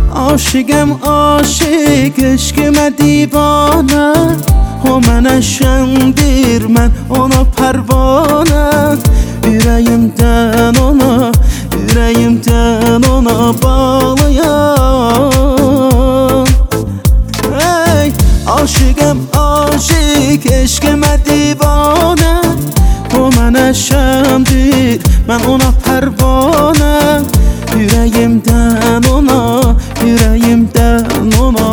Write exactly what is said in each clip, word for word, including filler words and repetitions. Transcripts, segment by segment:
Aşıqəm aşıq, eşqimə divanə. O mənə şəndir, mən ona pərvanə. Ürəyimdən ona, ürəyimdən ona bağlıyam. Hey, aşıqəm aşıq, eşqimə divanə. O mənə şəndir, mən ona pərvanə. Ürəyimdən ona, ürəyimdən ona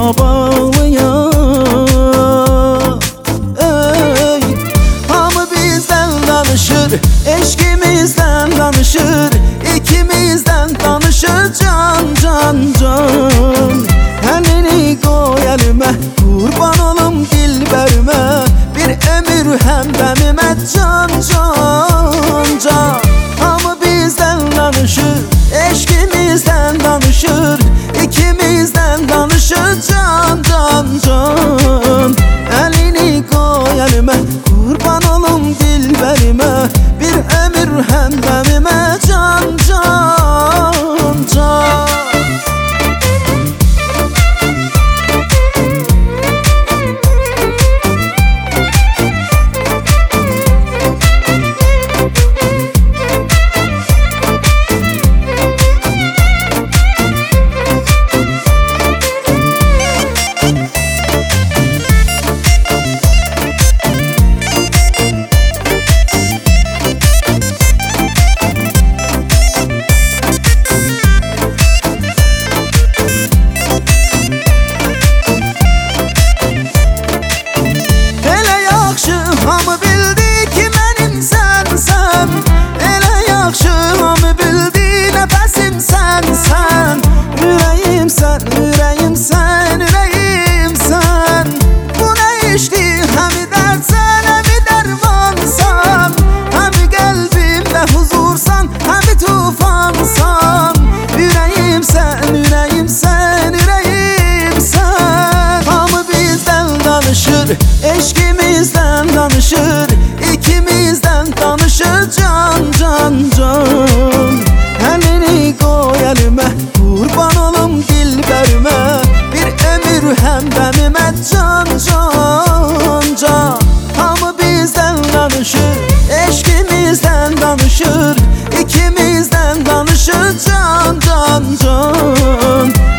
bağlıyam. Ey, hamı bizdən danışır, eşqimizdən danışır. İkimizdən danışır can, can, can. Əlini qoy əlimə, qurban olum dilbərimə. Bir ömür həmdəmimə can, can, can. Hamı bizdən danışır, eşqimizdən danışır. İkimizdən danışır can, can, can. Əlini qoy əlimə, qurban olum dilbərimə. Bir ömür həmdəmimə can, can, can. Hamı bildi ki mənim sənsən. Elə yaxşı hamı bildi nəfəsim sənsən. Ürəyimsən, ürəyimsən, ürəyimsən. Bu nə işdir, həmi dərdsən, həmi dərmansan. Həmi qəlbimdə huzursan, həmi tufansan. Ürəyimsən, ürəyimsən, ürəyimsən. Hamı bizdən danışır, eşqimizdən danışır. İkimizdən danışır can, can, can. Əlini qoy əlimə, qurban olum dilbərimə. Bir ömür həmdəmimə can, can, can. Hamı bizdən danışır, eşqimizdən danışır. İkimizdən danışır can, can, can.